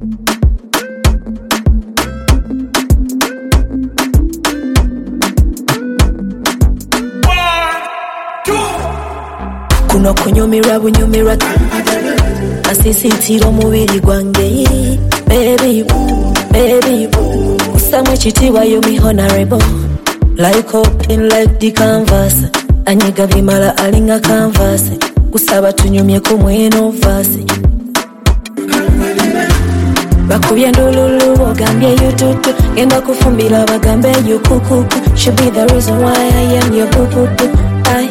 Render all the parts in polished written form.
Kuno kunyumira bunyumira asisitira omubiri gwange baby baby usamwe chitiwa yo mi honorable like open like the canvas anyiga bimala alinga canvas kusaba tunyumye ku mweno vasi bakubye ndululu ogambye yututu genda kufumbira bagambe yukukuku should be the reason why I am your boo-boo-boo. I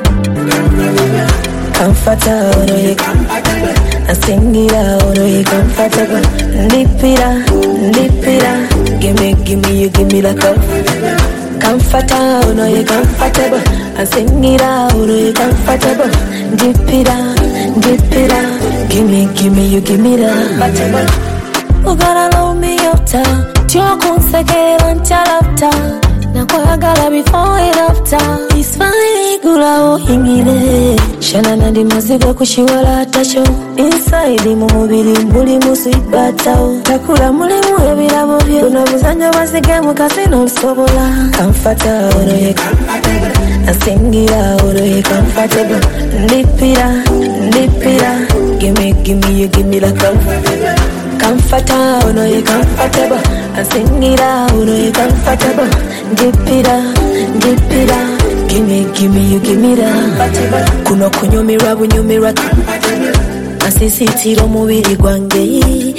comfortable, you I sing it out, you comfortable. Nip it up, give me, you give me the comfortable, you comfortable. I sing it out, you comfortable. Dip it up, give me, you give me the comfortable. You gotta love me up town, you're gonna say until after. Nakwagala before and after. It's fine, gula ohingile. Shana nandi mazigo kushiwala atasho. Inside mu mubiri mbuli mu sweet batao. Takula mulimu ebirabo byo. Tunabuzanya basige mu kasino sobola. Comfortable, you comfortable. Asingira oro you comfortable. Lipira. Give me, you give me the comfortable. Comfortable, you comfortable. Asingira oro you comfortable. Dip it up, give me, you give me that. Kuno kunyumira bunyumira asisitira omubiri gwange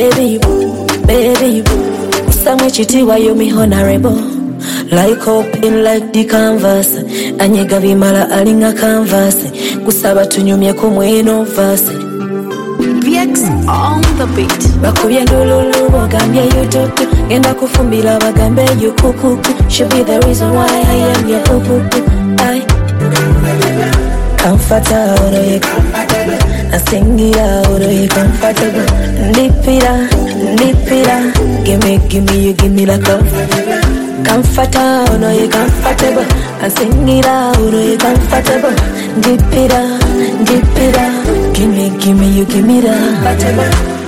baby usamwe chitiwa yo mi honorable like open like the canvas anyiga bimala alinga canvas kusaba tunyumye ku mweno vasi VX on the beat. bakubye ndululu ogambye yututu genda kufumbira bagambe yukukuku should be the reason why I am your boo-boo-boo. I comfortable, you comfortable. I sing it out, you comfortable. Dip it up, give me, you give me the comfortable, you comfortable. I sing it out, you comfortable. Dip it up, give me, you give me the comfortable.